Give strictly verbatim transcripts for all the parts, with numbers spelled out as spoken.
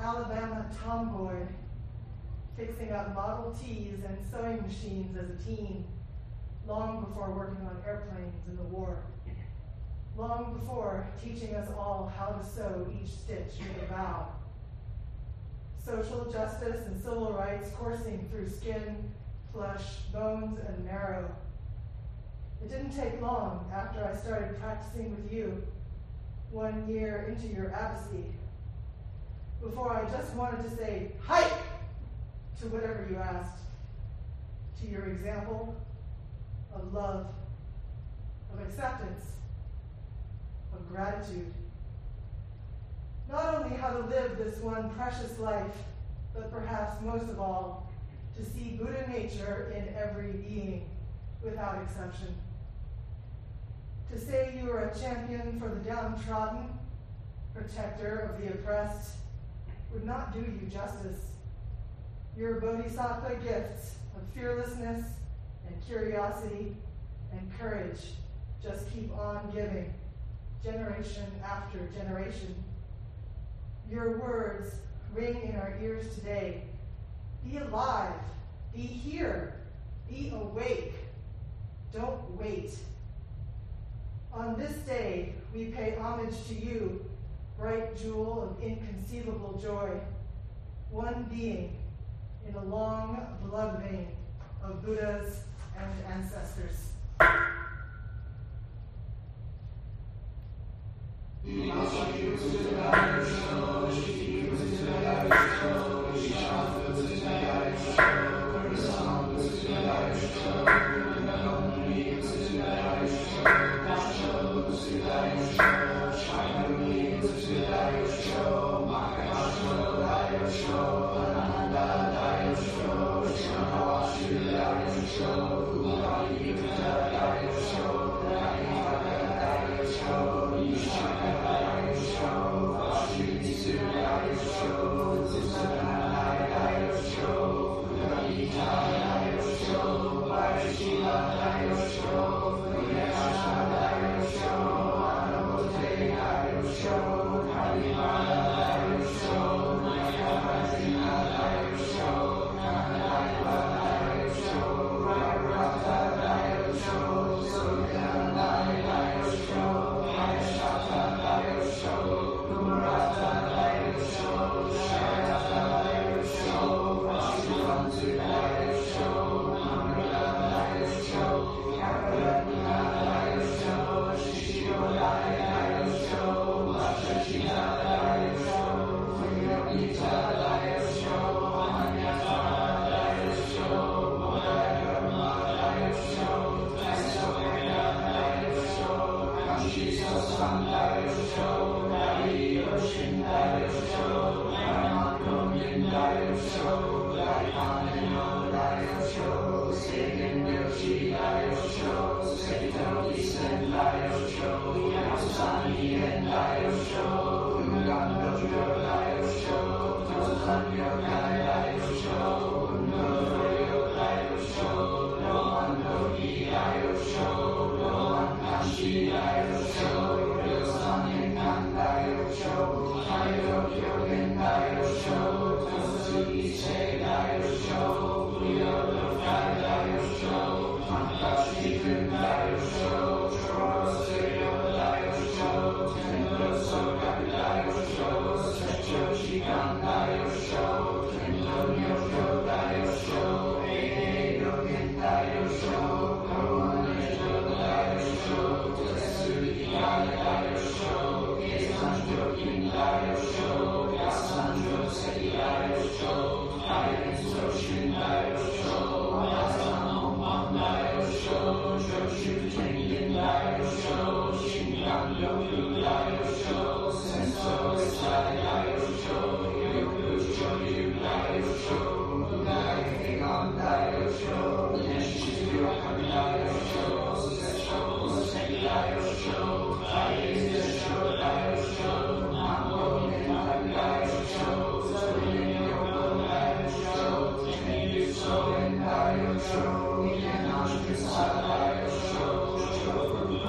Alabama tomboy, fixing up Model Ts and sewing machines as a teen, long before working on airplanes in the war, long before teaching us all how to sew each stitch with a vow. Social justice and civil rights coursing through skin, flesh, bones, and marrow. It didn't take long after I started practicing with you, one year into your abbacy, before I just wanted to say, hike, to whatever you asked, to your example of love, of acceptance, of gratitude. Not only how to live this one precious life, but perhaps most of all, to see Buddha nature in every being, without exception. To say you are a champion for the downtrodden, protector of the oppressed, would not do you justice. Your bodhisattva gifts of fearlessness and curiosity and courage just keep on giving, generation after generation. Your words ring in our ears today. Be alive, be here, be awake. Don't wait. On this day, we pay homage to you, bright jewel of inconceivable joy, one being in a long blood vein of Buddhas and ancestors.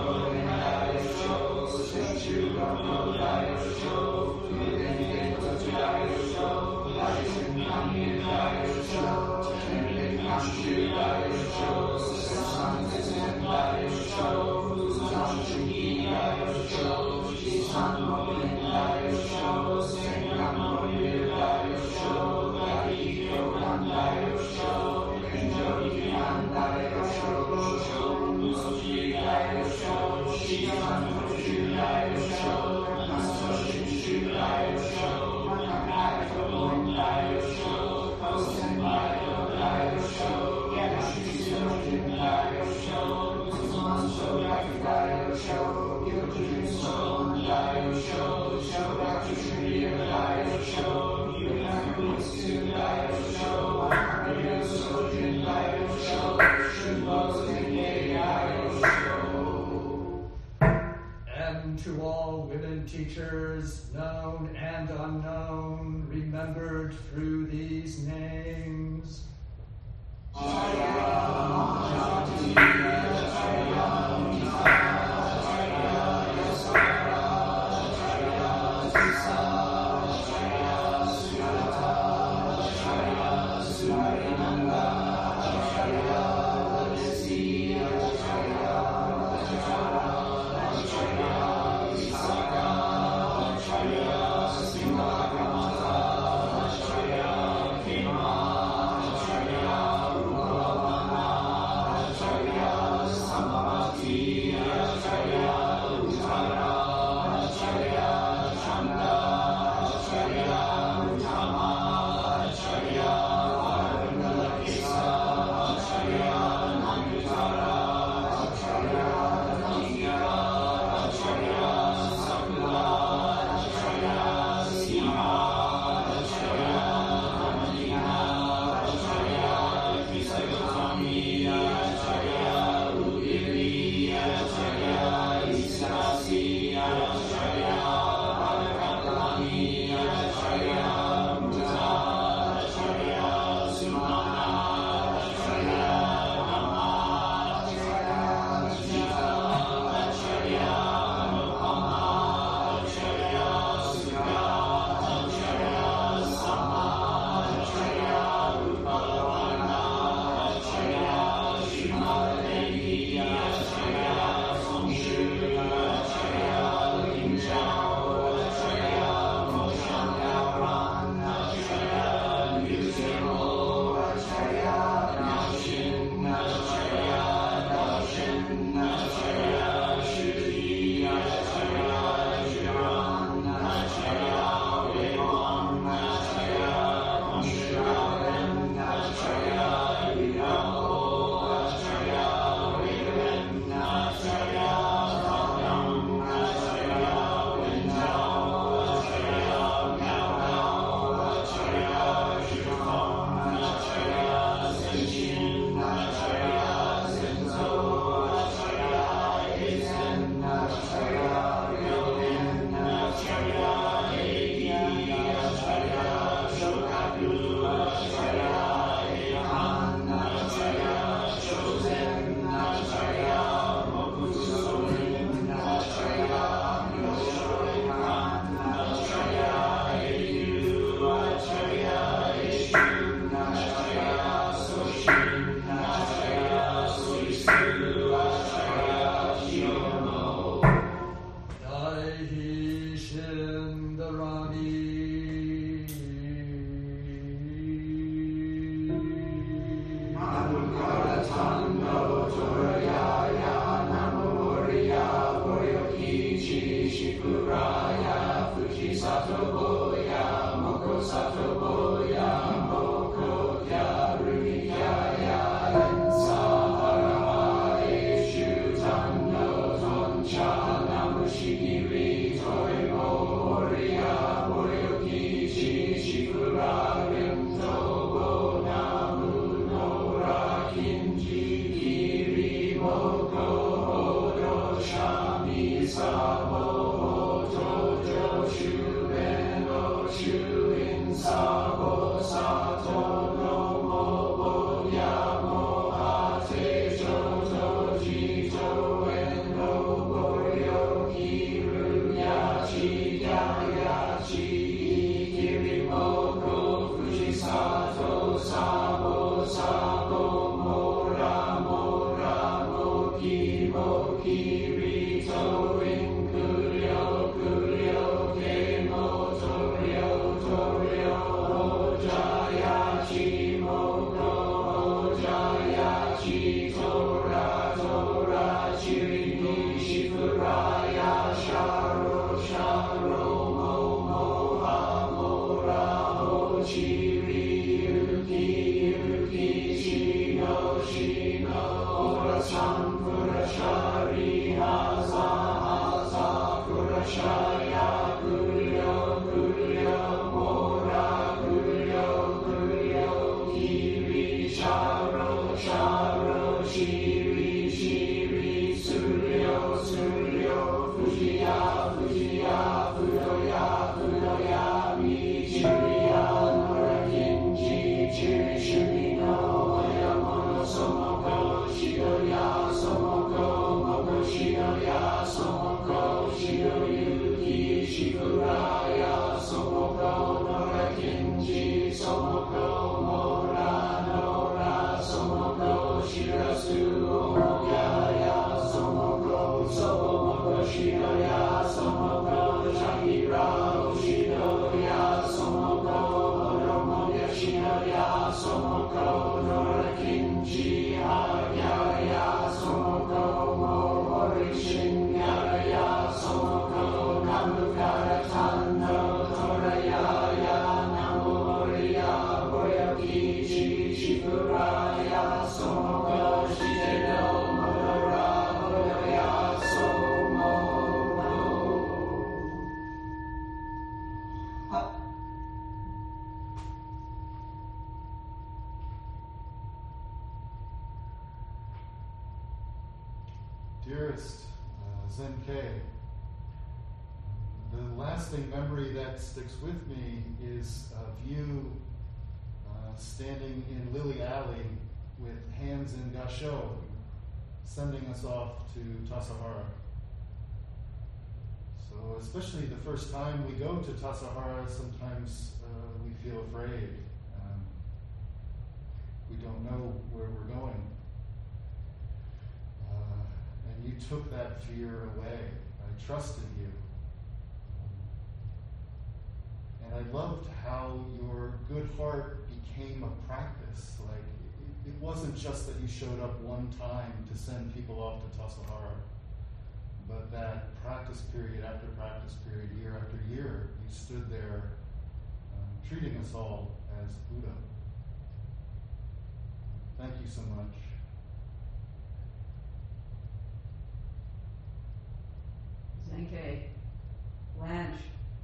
Show, And to all women teachers, known and unknown, remembered through these names. Inside. Dearest uh, Zen-kei, the lasting memory that sticks with me is of you uh, standing in Lily Alley with hands in gasho, sending us off to Tassajara. So especially the first time we go to Tassajara, sometimes uh, we feel afraid. Um, we don't know where we're going. Uh, and you took that fear away. I trusted you. Um, and I loved how your good heart became a practice. Like, it, it wasn't just that you showed up one time to send people off to Tassajara, but that practice period after practice period, year after year, you stood there um, treating us all as Buddha. Thank you so much. Zen-kei, Blanche,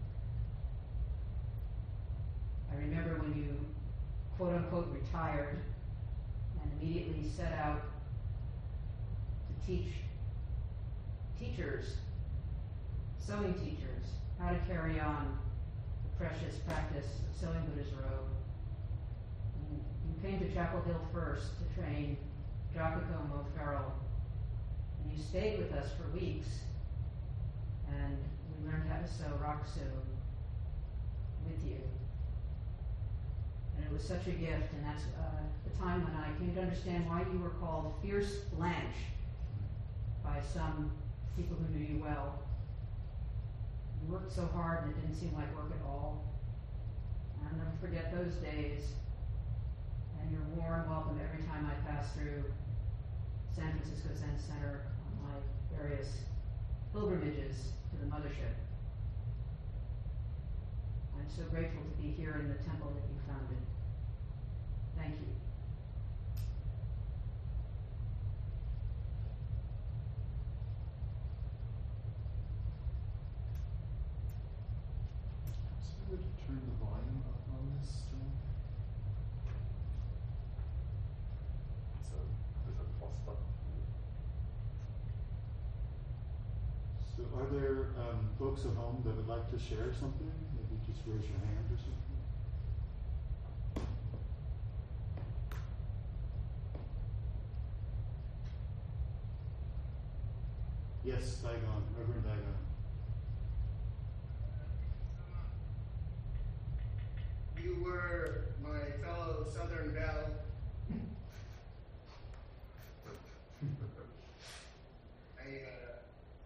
I remember when you quote-unquote retired and immediately set out to teach teachers, sewing teachers, how to carry on the precious practice of sewing Buddha's robe. And you came to Chapel Hill first to train Jakuko Mo Farrell, and you stayed with us for weeks, and we learned how to sew Rakusu with you. And it was such a gift, and that's uh, the time when I came to understand why you were called Fierce Blanche by some people who knew you well. You worked so hard and it didn't seem like work at all. And I'll never forget those days and your warm welcome every time I passed through San Francisco Zen Center on my various pilgrimages to the mothership. I'm so grateful to be here in the temple that you founded. Thank you. So I would turn the volume up on this. So there's a plus up. So are there um, folks at home that would like to share something? Maybe just raise your hand or something. Yes, Daigon, Reverend Daigon. You were my fellow Southern Belle. I uh,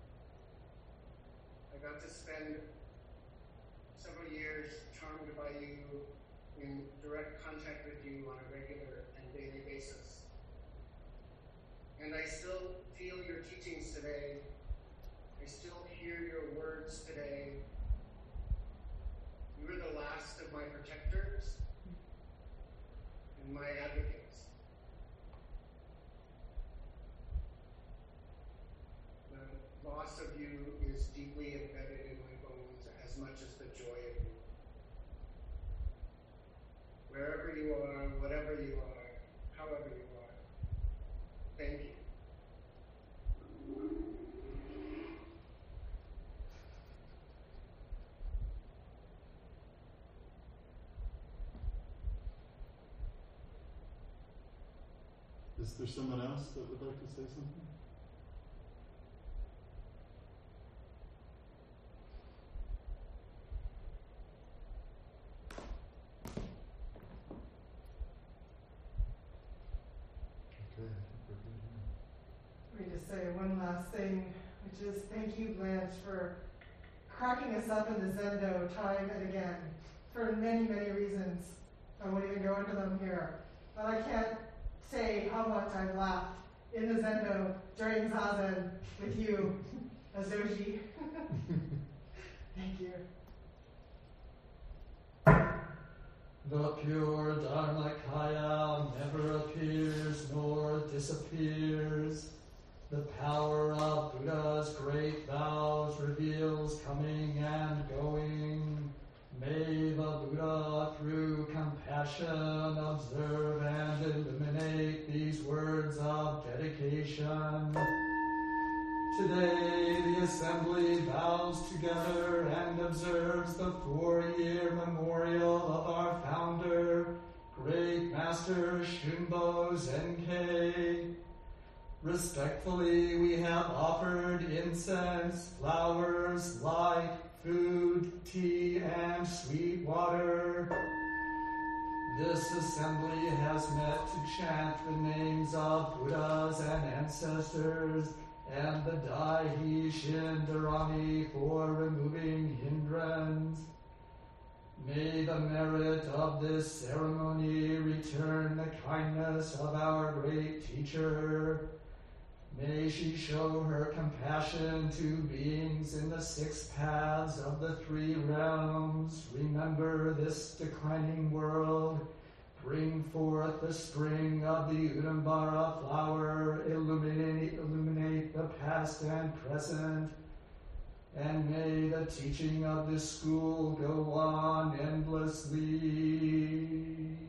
I got to spend several years charmed by you, in direct contact with you on a regular and daily basis. And I still feel your teachings today. I still hear your words today. You were the last of my protectors and my advocates. The loss of you is deeply embedded in my bones as much as the joy of you. Wherever you are, whatever you are, however you are, thank you. Is there someone else that would like to say something? Okay, I think we're good here. Let me just say one last thing, which is thank you, Blanche, for cracking us up in the Zendo time and again, for many, many reasons. I won't even go into them here. But I can't say how much I've laughed in the Zendo during Zazen with you, Azoji. Thank you. The pure Dharmakaya never appears nor disappears. The power of Buddha's great vows reveals coming and going. May the Buddha, through compassion, observe and illuminate these words of dedication. Today the assembly bows together and observes the four-year memorial of our founder, Great Master Shunbo Zenkei. Respectfully, we have offered incense, flowers, light, food, tea, and sweet water. This assembly has met to chant the names of Buddhas and ancestors and the Daihi Shindarani for removing hindrance. May the merit of this ceremony return the kindness of our great teacher. May she show her compassion to beings in the six paths of the three realms. Remember this declining world. Bring forth the spring of the Udambara flower. Illuminate, illuminate the past and present. And may the teaching of this school go on endlessly.